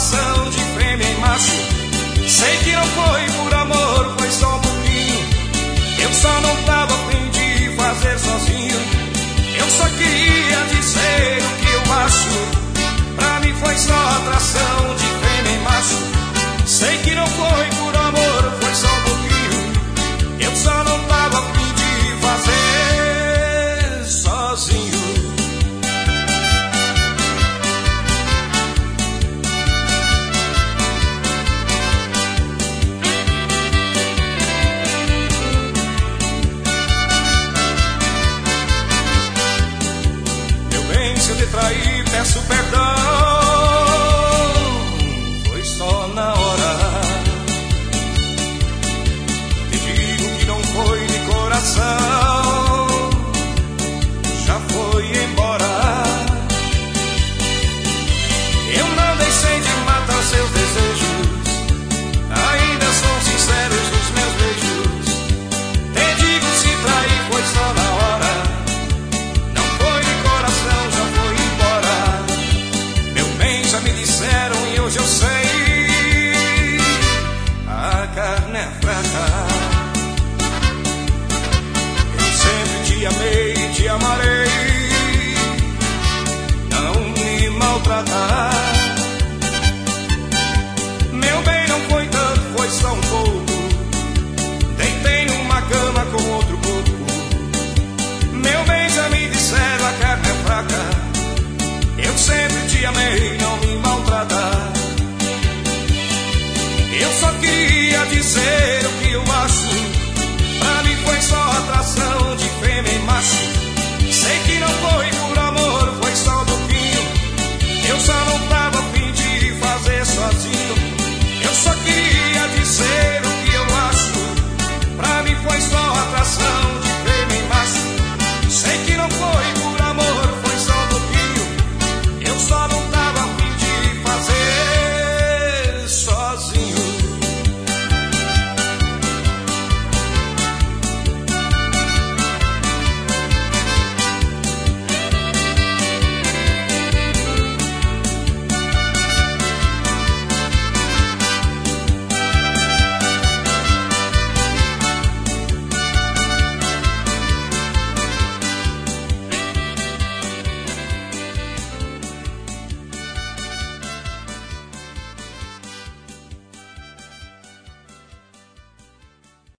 coração de fêmea e macho. Sei que não foi por amor, foi só um pouquinho. Eu só não tava a fim de fazer sozinho. Eu só queria dizer o que eu acho. Pra mim foi só atração de fêmea e macho. Sei que não foi por amor, foi só um pouquinho. Eu só não tava a fim de fazer sozinho. Se eu te trair, peço perdão. Foi só na hora. Te digo que não foi de coração. Já foi embora. Eu não deixei de matar seus desejos. Ainda são sinceros os meus beijos. Te digo, se trair foi só na hora. Me disseram e hoje eu sei, a carne é fraca. Eu sempre te amei e te amarei. Não me maltratar. Meu bem, não foi tanto, foi só um pouco. Deitei numa cama com outro corpo. Meu bem, já me disseram, a carne é fraca. Eu sempre te amei, não me maltratar. Eu só queria dizer